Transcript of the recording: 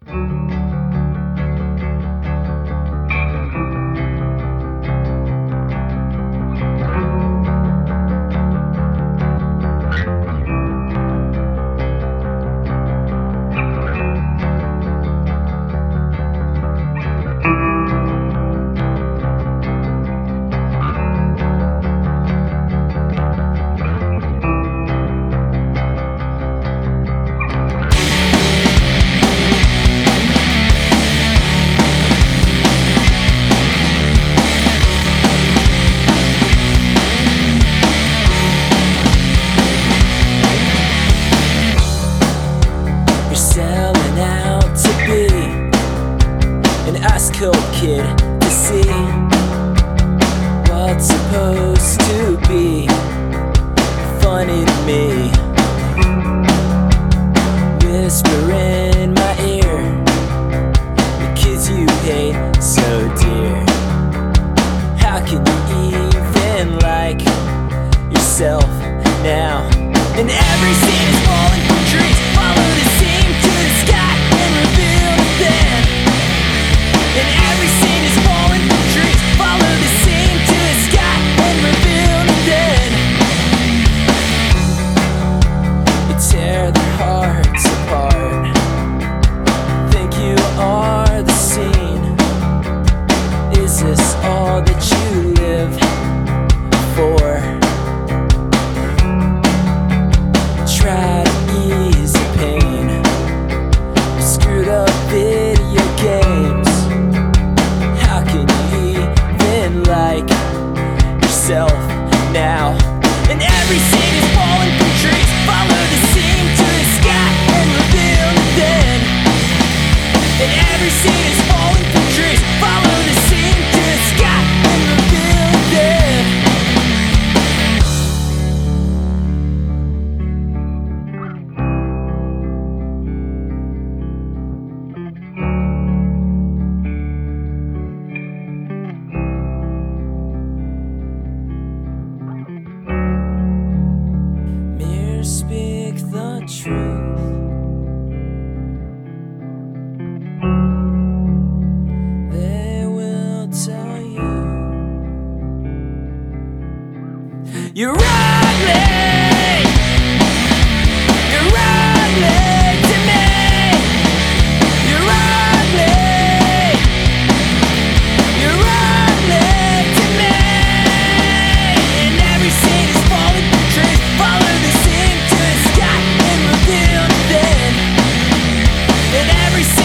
Selling out to be an ice cold kid to see what's supposed to be funny to me. Whisper in my ear the kids you hate so dear. How can you even like yourself now? And every scene is falling from trees. Follow the seam to the sky and reveal it then. And every scene is falling from trees. Follow the seam to the sky and reveal it then. You tear their hearts apart. Think you are the scene. Is this all that you live for? Try to ease the pain. Screwed up video games. How can you even like yourself now? And every scene is falling from trees. Follow the seam to the sky and reveal it then. And every scene is falling from trees. Follow the seam to the sky and reveal it then. Speak the truth. They will tell you you're ugly. You're ugly to me. You're ugly. You're ugly to me. And every scene is falling from trees. Follow the seam to the sky and reveal it then. And every